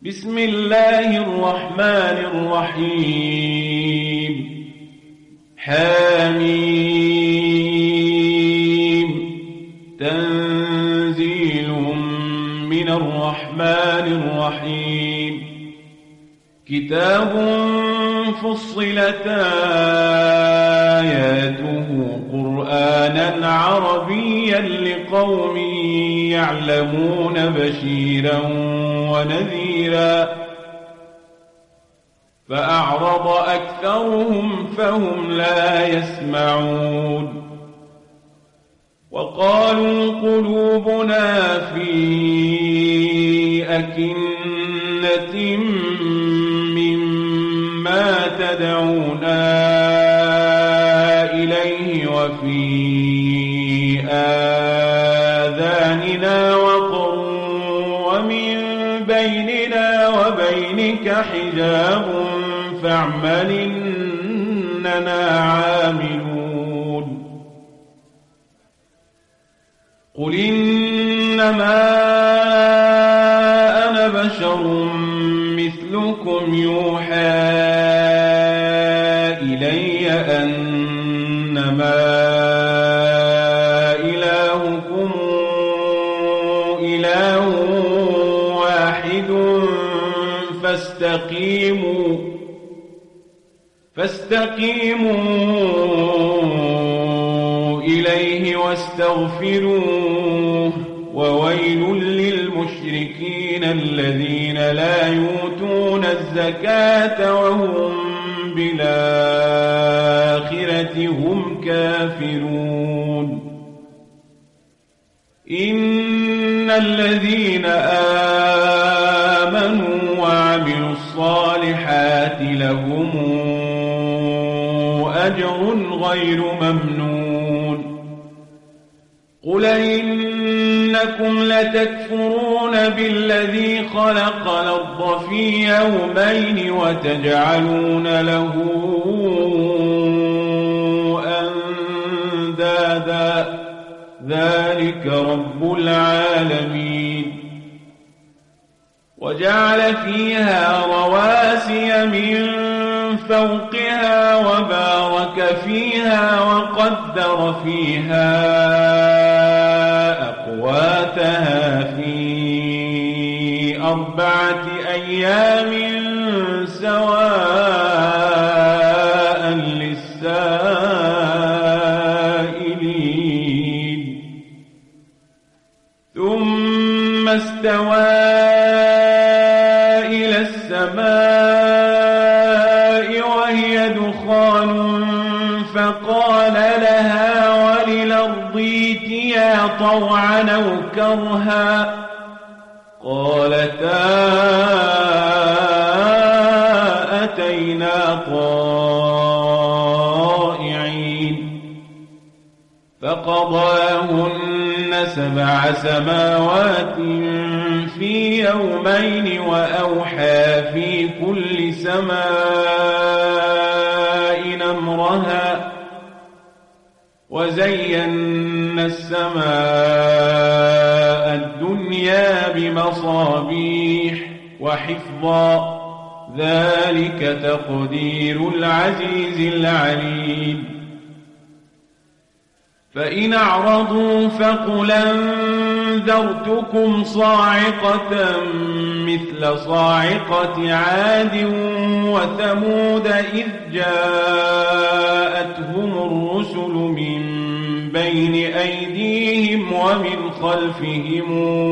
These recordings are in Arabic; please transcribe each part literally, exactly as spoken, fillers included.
بسم الله الرحمن الرحيم. حميم. تنزيل من الرحمن الرحيم. كتاب فصلت آياته قرآنا عربيا لقوم يعلمون بشيرا ونذيرا فأعرض أكثرهم فهم لا يسمعون. وقالوا قلوبنا في أكنة مما تدعونا إليه وفي آذاننا وقر ومن بيننا وبينك حجاب فاعمل إننا عاملون. قل إنما أنا بشر مثلكم يوحى إلي أنما إلهكم إله واحد فاستقيموا فاستقيموا إليه واستغفروه. وويل للمشركين الذين لا يؤتون الزكاة وهم بالآخرة هم كافرون. إن الذين آمنوا وعملوا الصالحات لهم أجر غير ممنون. قل إنكم لتكفرون بالذي خلق الأرض في يومين وتجعلون له أندادا ذلك رب العالمين. وجعل فيها رواسي من فوقها وبارك فيها وقدر فيها أقواتها في أربعة أيام سواء للسائلين. ثم استوى إلى السماء وهي دخان فقال لها وللأرض ائتيا طوعا أو كرها قالتا أتينا طائعين. فقضاهن سبع سماوات في يومين وأوحى في كل سماء أمرها وزينا السماء الدنيا بمصابيح وحفظا ذلك تقدير العزيز العليم. فإن أعرضوا فقل أنذرتكم صاعقة مثل صاعقة عاد وثمود إذ جاءتهم الرسل من بين أيديهم ومن خلفهم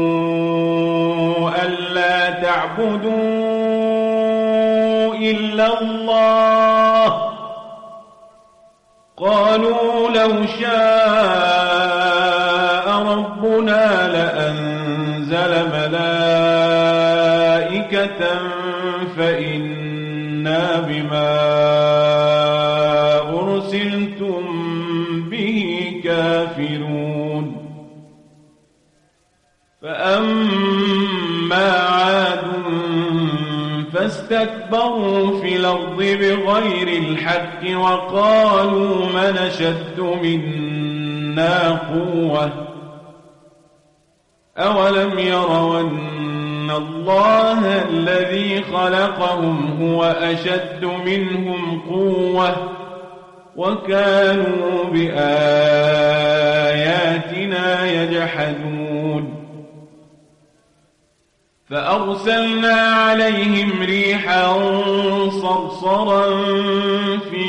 ألا تعبدوا إلا الله قالوا لو شاء ربنا لأنزل ملائكة فإنا بما أرسلتم به كافرون. فأما عاد فاستكبروا في الأرض بغير الحق وقالوا من أشد منا قوة أولم يروا أن الله الذي خلقهم هو أشد منهم قوة وكانوا بآياتنا يجحدون فأرسلنا عليهم ريحا صرصرا في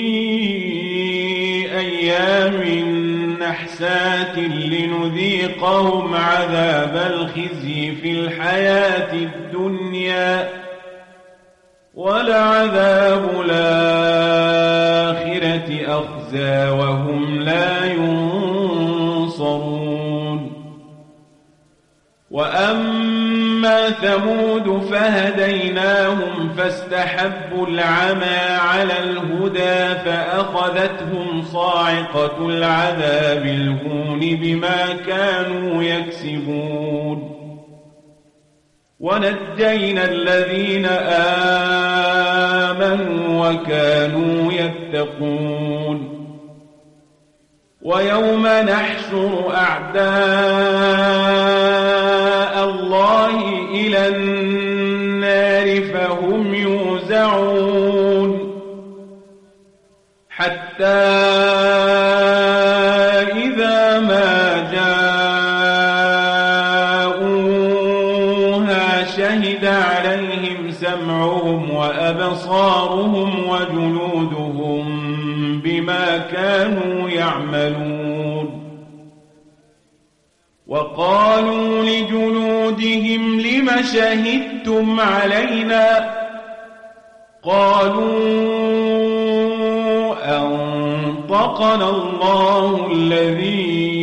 أيام نحسات لنذيقهم عذاب الخزي في الحياة الدنيا ولعذاب الآخرة أخزى وهم لا ينصرون وأما ثمود فهديناهم فاستحبوا العمى على الهدى فأخذتهم صاعقة العذاب الهون بما كانوا يكسبون ونجينا الذين آمنوا وكانوا يتقون ويوم نحشر أعداء الله إلى النار فهم يوزعون حتى إذا ما جاءوها شهد عليهم سمعهم وأبصارهم وجلودهم بما كانوا يعملون وقالوا لجلودهم لم شهدتم علينا قالوا أنطقنا الله الذي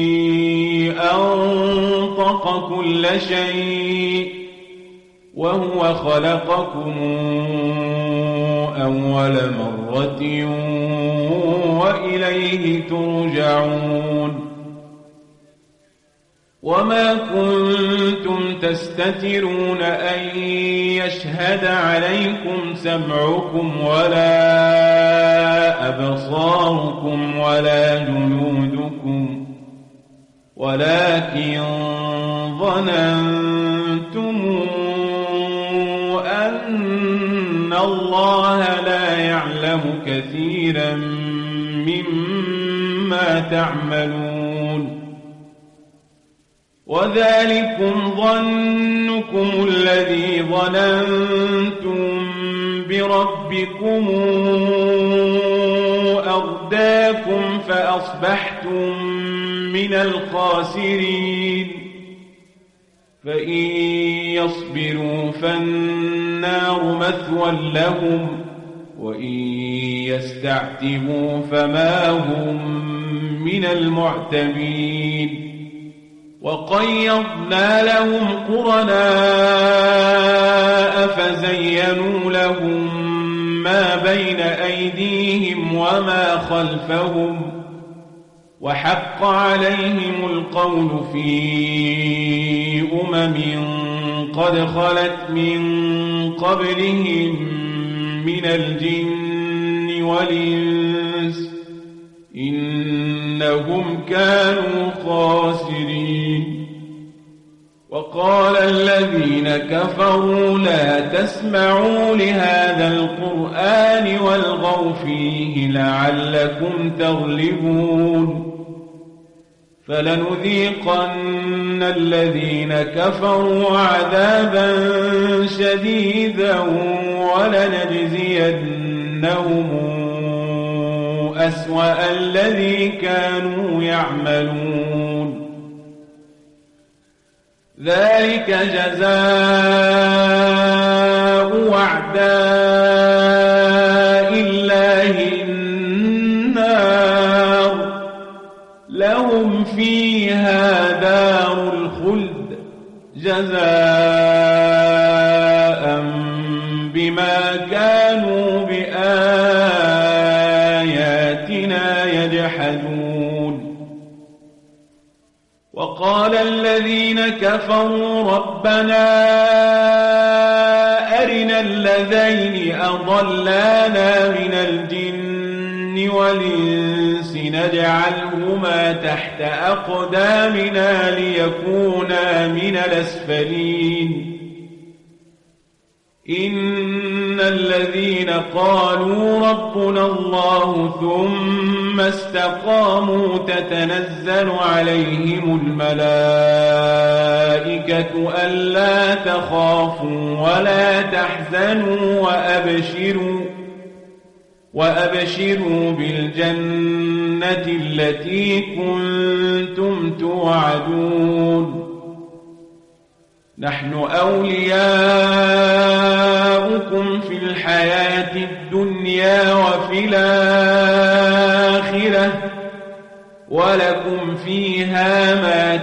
أنطق كل شيء وهو خلقكم أول مرة وإليه ترجعون وما كنتم تستترون أن يشهد عليكم سمعكم ولا أبصاركم ولا جلودكم ولكن ظننتم أن الله لا يعلم كثيرا مما تعملون وذلكم ظنكم الذي ظننتم بربكم أرداكم فأصبحتم من الخاسرين فإن يصبروا فالنار مثوى لهم وإن يستعتبوا فما هم من المعتبين وقيضنا لهم قرناء فزينوا لهم ما بين أيديهم وما خلفهم وحق عليهم القول في أمم قد خلت من قبلهم من الجن والإنس إنهم كانوا خاسرين وقال الذين كفروا لا تسمعوا لهذا القرآن والغوا فيه لعلكم تغلبون فلنذيقن الذين كفروا عذابا شديدا ولنجزينهم أسوأ الذي كانوا يعملون ذلك جزاء أعداء الله النار لهم فيها دار الخلد جزاء بما كانوا بآياتنا يجحدون وقال الذين كفروا ربنا أرنا الذين أضلانا من الجن والإنس نجعلهما تحت أقدامنا ليكونا من الأسفلين إن الذين قالوا ربنا الله ثم استقاموا تتنزل عليهم الملائكة ألا تخافوا ولا تحزنوا وأبشروا وأبشروا بالجنة التي كنتم توعدون نحن أولياؤكم في الحياة الدنيا وفي الآخرة ولكم فيها ما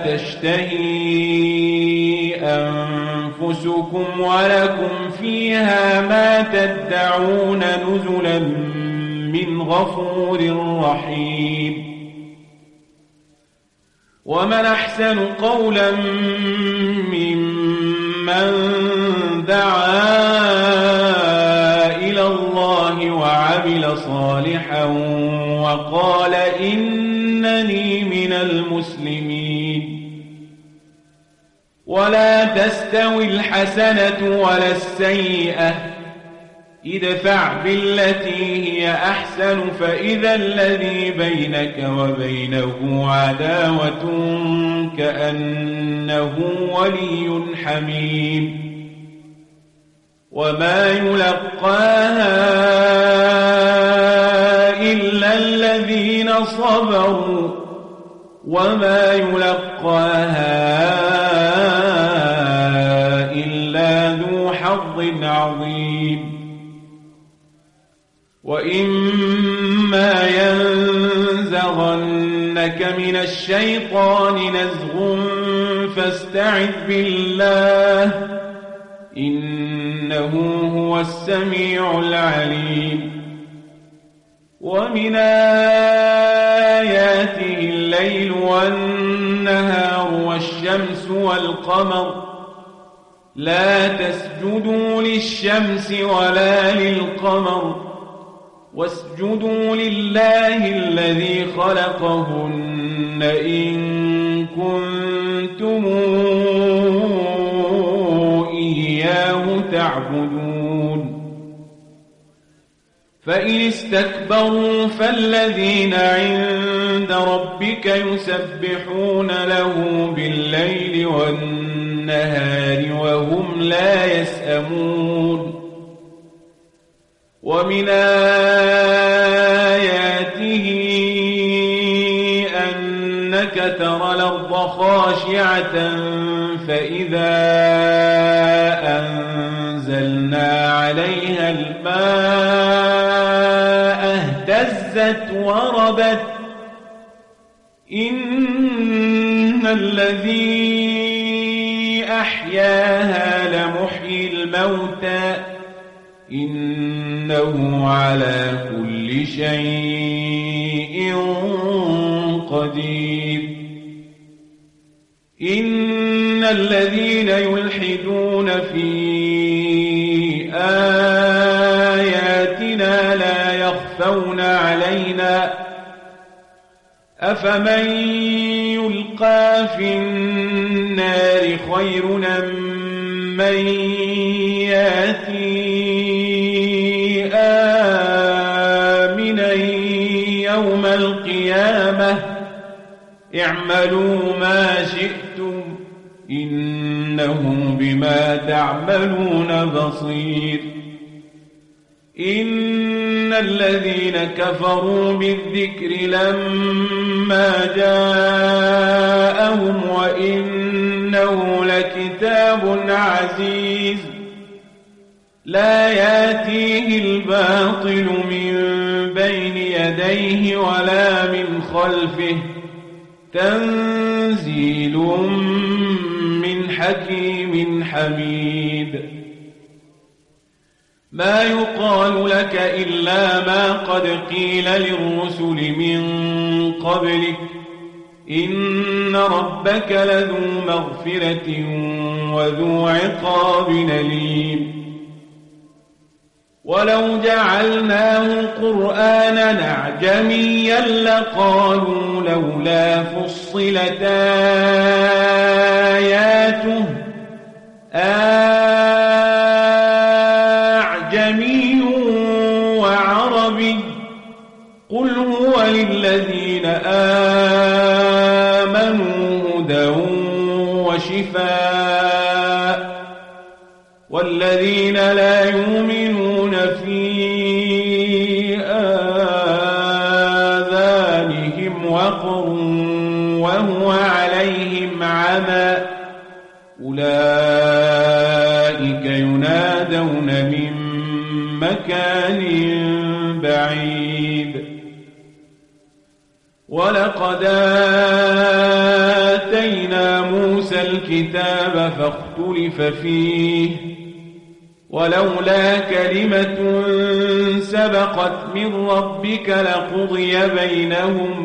تشتهي أنفسكم ولكم فيها ما تدعون نزلا من غفور رحيم ومن أحسن قولا ممن دعا إلى الله وعمل صالحا وقال إنني من المسلمين ولا تستوي الحسنة ولا السيئة ادفع بالتي هي أحسن فإذا الذي بينك وبينه عداوة كأنه ولي حميم وما يلقاها إلا الذين صبروا وما يلقاها إلا ذو حظ عظيم وإما ينزغنك من الشيطان نزغ فاستعذ بالله إنه هو السميع العليم ومن آياته الليل والنهار والشمس والقمر لا تسجدوا للشمس ولا للقمر واسجدوا لله الذي خلقهن إن كنتم إياه تعبدون فإن استكبروا فالذين عند ربك يسبحون له بالليل والنهار وهم لا يسأمون ومن آياته أنك ترى الأرض خاشعة فإذا أنزلنا عليها الماء اهتزت وربت إن الذي أحياها لمحيي الموتى إنه على كل شيء قدير إن الذين يلحدون في آياتنا لا يخفون علينا أفمن يلقى في النار خير من ياتي آمنا يوم القيامة اعملوا ما شئتم إنه بما تعملون بصير إن الذين كفروا بالذكر لما جاءهم وإنه لكتاب عزيز لا ياتيه الباطل من بين يديه ولا من خلفه تنزيل من حكيم حميد ما يقال لك إلا ما قد قيل للرسل من قبلك إن ربك لذو مغفرة وذو عقاب أليم ولو جعلناه قرآنا أعجميا لقالوا لولا فصلت آياته والذين لا يؤمنون في آذانهم وقر وهو عليهم عمى أولئك ينادون من مكان بعيد ولقد آتينا موسى الكتاب فاختلف فيه ولولا كلمة سبقت من ربك لقضي بينهم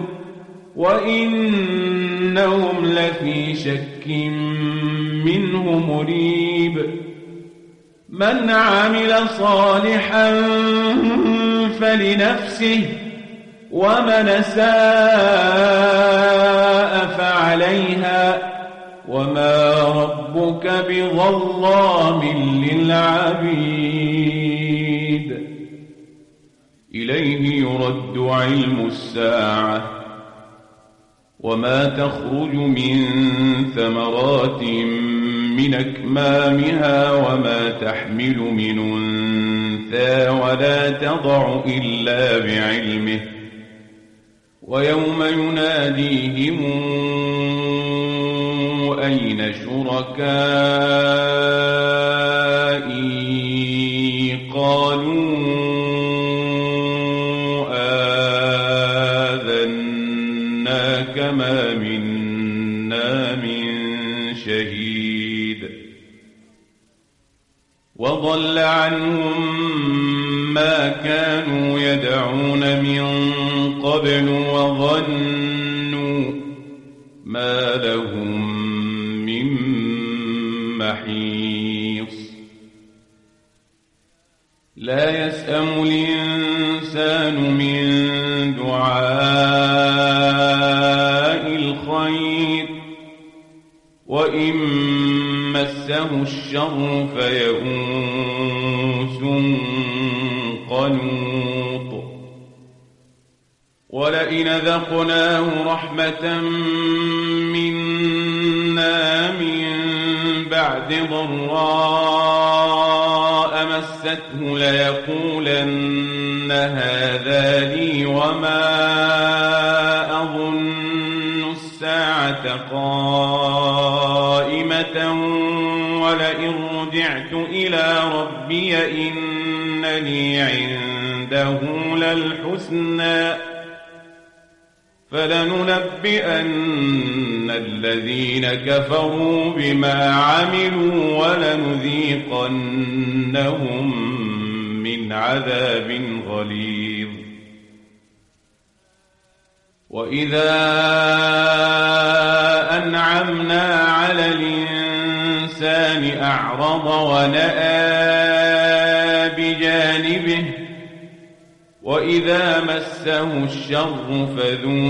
وإنهم لفي شك منه مريب من عمل صالحا فلنفسه ومن أساء فعليها وما ربك بظلام للعبيد إليه يرد علم الساعة وما تخرج من ثمرات من أكمامها وما تحمل من أنثى ولا تضع إلا بعلمه ويوم يناديهم أين شركائي قالوا آذناك ما منا من شهيد وضل عنهم ما كانوا يدعون من قبل وظنوا ما لهم من محيص لا يسأم الإنسان من دعاء الخير وإن مسه الشر فيئوس قنوط ولئن ذقناه رحمة منا من بعد ضراء مسته ليقولن هذا لي وما أظن الساعة قائمة ولئن رجعت إلى ربي إن لي عنده للحسنى فلننبئن الذين كفروا بما عملوا ولنذيقنهم من عذاب غليظ وإذا أنعمنا على الإنسان أعرض ونأى بجانبه وإذا مسه الشر فذو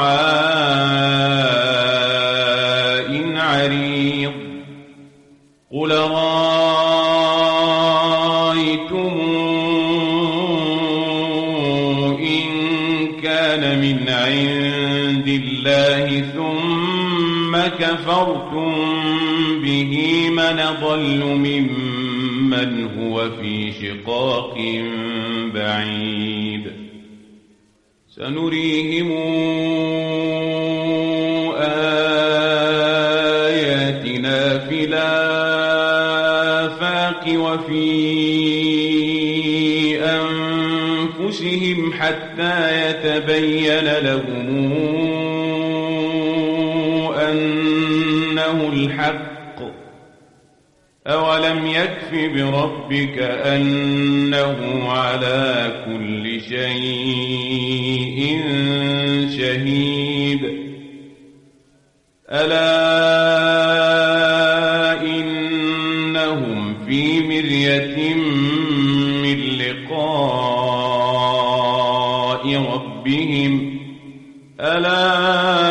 دعاء عريض قل رأيتم إن كان من عند الله ثم كفرتم به من ضل ممن هو في شقاق بعيد سنريهم آياتنا في الآفاق وفي أنفسهم حتى يتبين لهم أنه الحق أولم يكف بربك أنه على كل شيء شهيد ألا إنهم في مرية من لقاء ربهم ألا